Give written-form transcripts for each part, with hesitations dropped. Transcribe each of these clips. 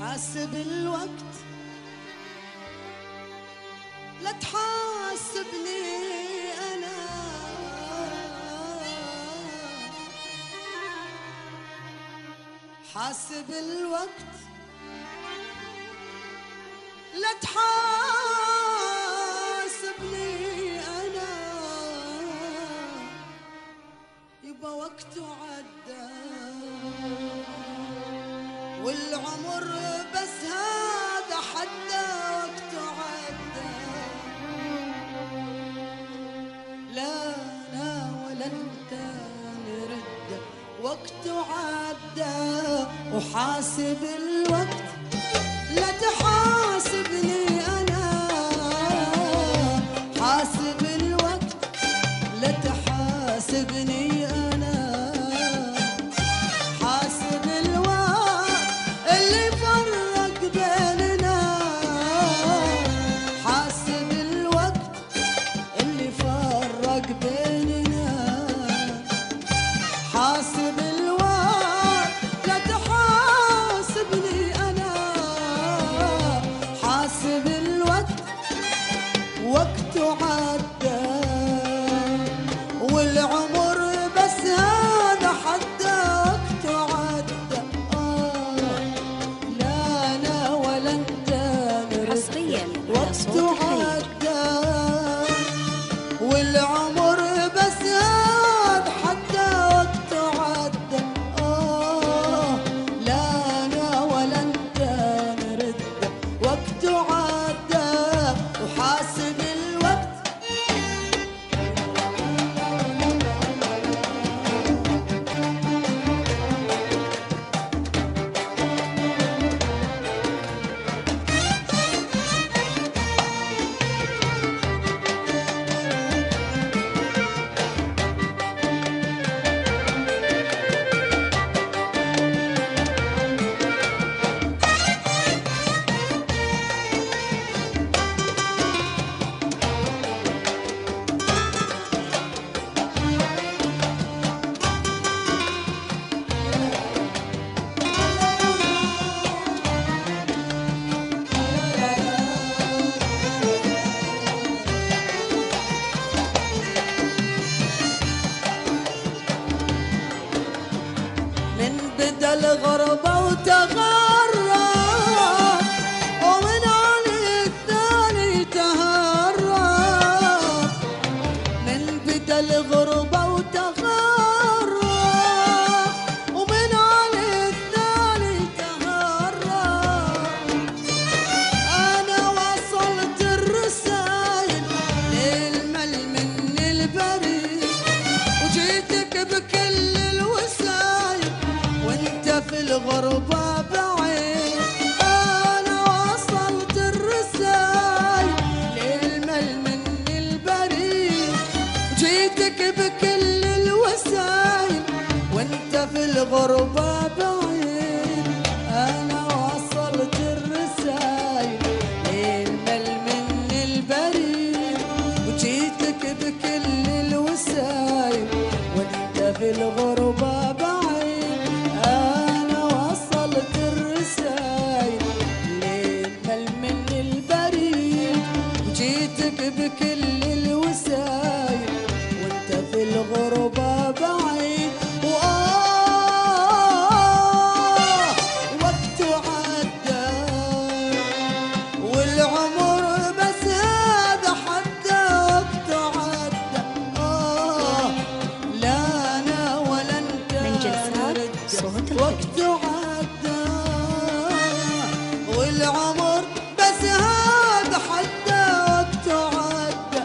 حاسب الوقت لا تحاسبني أنا، حاسب الوقت لا تحاسبني أنا، يبقى وقته عدى والعمر بس هذا حتى وقته عدى. لا أنا ولا أنت نرد، وقته عدى وحاسب الوقت لا تحاسبني أنا، حاسب الوقت لا تحاسبني أنا، حاسب الوقت اللي فرق بيننا، حاسب الوقت اللي فرق بيننا، حاسب الوقت لا تحاسبني أنا، حاسب الوقت وقته عدى والعمر بس هذا حتى وقته عدى. لا أنا ولا أنت حصريا وقته عدى والعمر بس هذا حتى وقته عدى. لا أنا ولا أنت نرد، وقته عدى وحاسب الوقت. من بدا الغربة وتغرب ومن علي الثاني تهرب، من بدا الغربة وتغرب ومن علي الثاني تهرب. أنا وصلت الرسايل للمل من البريد وجيتك بكل الوسايل وانت في الغربة بعيد. أنا وصلت الرسايل للمل من البريد وجيتك بكل الوسايل وانت في الغربة بعيد. أنا وصلت الرسايل للمل من البريد وجيتك بكل الوسايل وانت في الغربة بعيد. أنا وصلت الرسايل للمل من البريد وجيتك بكل الوسايل وانت في الغربة بعيد. وقته عدى والعمر بس هذا حتى وقته عدى. لا أنا ولا أنت من جلسات نرد، صوت الخليج. وقته عدى والعمر بس هذا حتى وقته عدى.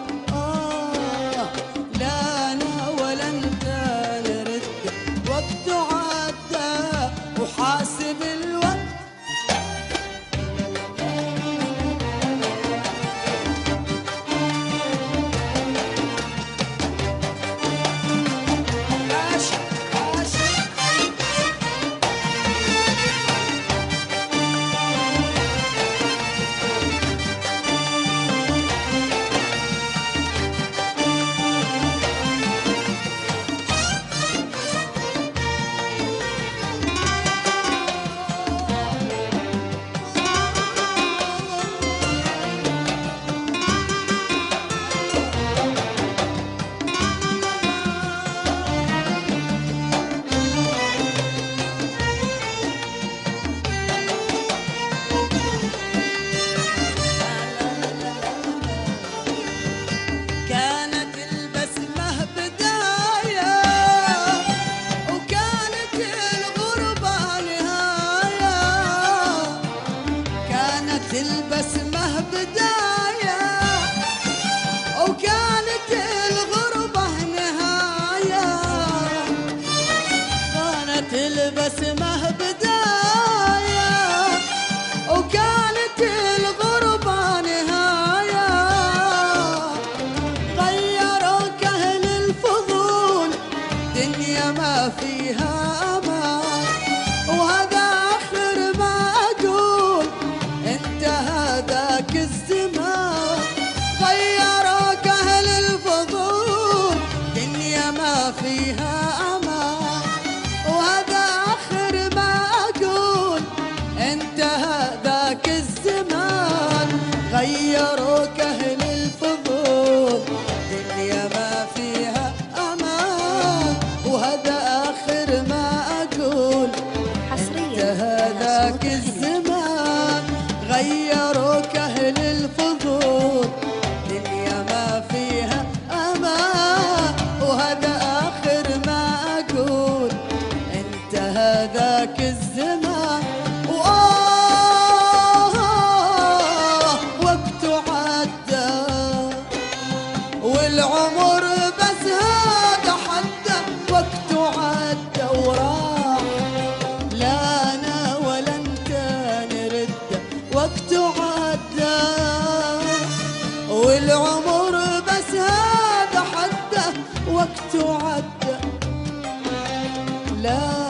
لا أنا ولا أنت نرد، وقته عدى وحاسب الوقت. عاشق عاشق البسمة بداية وكانت الغربة نهاية، كانت البسمة بداية وكانت الغربة نهاية، غيروك أهل الفضول دنيا ما فيها أمان، وهذا آخر ما أقول انتهى ذاك الزمان، غيروك أهل الفضول دنيا ما فيها أمان، وهذا آخر ما أقول انتهى ذاك الزمان، غيروك أهل الفضول دنيا ما فيها أمان، وهذا آخر ما أقول انتهى ذاك الزمان، غيروك أهل الفضول دنيا ما فيها أمان، وهذا آخر ما أقول انتهى ذاك الزمان، وقته عدى والعمر بس هذا حده، وقته عدى وراح لا أنا ولا أنت نرده، وقته عدى والعمر بس هذا حده، وقته عدى لا